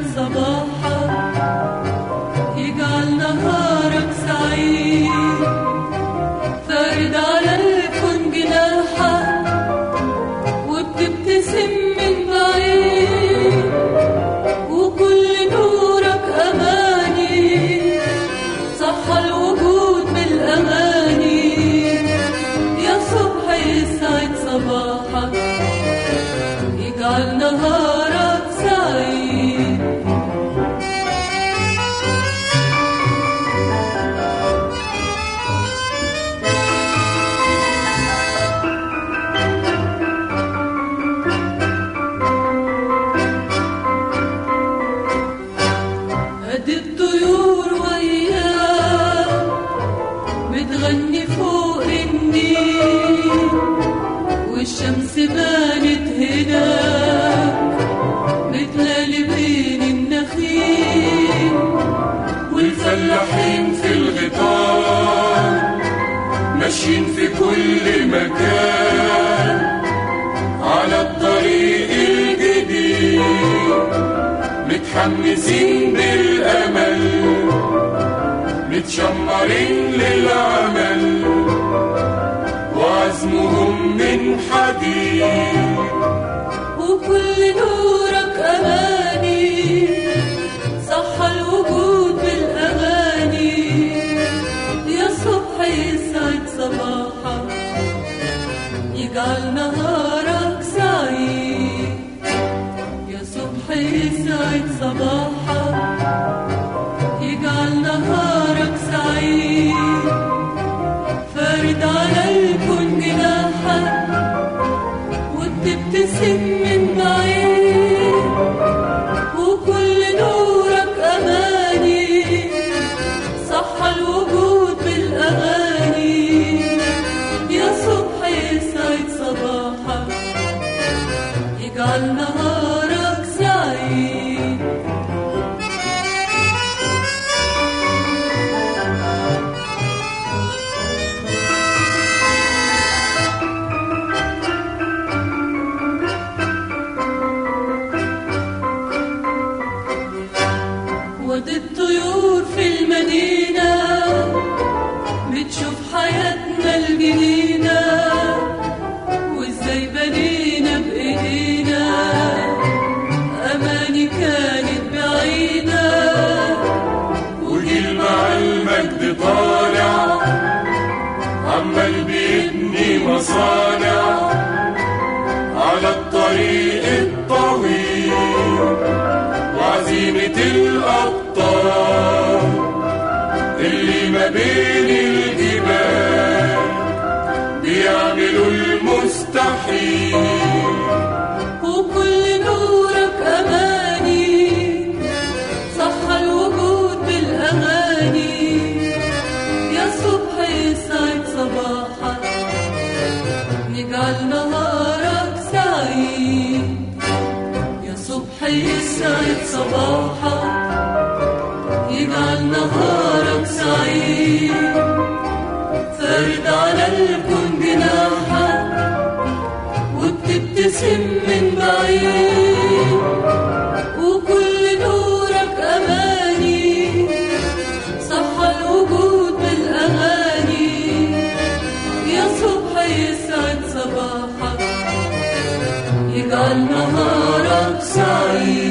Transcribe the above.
صباحك، يجعل نهارك سعيد، فارد على الكون جناحك وبتبتسم من بعيد، وكل نورك أماني صحى الوجود بالأغاني. يا صبح يسعد صباحك، يجعل نهارك سعيد. قد الطيور وياك بتغني فوق النيل، والشمس بانت هناك بتلالي بين النخيل، والفلاحين في الغيطان ماشيين في كل مكان على الطريق الجديد، متحمسين بالأمل، متشمرين للعمل، وعزمهم من حديد، وكل نورك أماني صحى الوجود بالأغاني. يا صبح يسعد صباحك، يجعل نهارك سعيد. يا صبح يسعد صباحك، يجعل نهارك سعيد، فارد على الكون جناحك وبتبتسم من بعيد، وكل نورك أماني صحى الوجود بالأغاني. يا صبح يسعد صباحك، يجعل نهارك سعيد. ودي الطيور في المدينة بتشوف حياتنا الجديدة، وازاي بنينا بإيدينا أماني كانت بعيدة، وجيل مع المجد طالع عمال بيبني مصانع على الطريق الطويل، وعزيمة الأبطال اللي ما بين الجبال بيعملوا المستحيل، وكل نورك أماني صحى الوجود بالأغاني. يا صبح يسعد صباحك، يجعل نهارك سعيد. يا صبح يسعد صباحك، يجعل نهارك سعيد، فارد على الكون جناحك وبتبتسم من بعيد، وكل نورك أماني صحى الوجود بالأغاني. يا صبح يسعد صباحك، يجعل نهارك سعيد.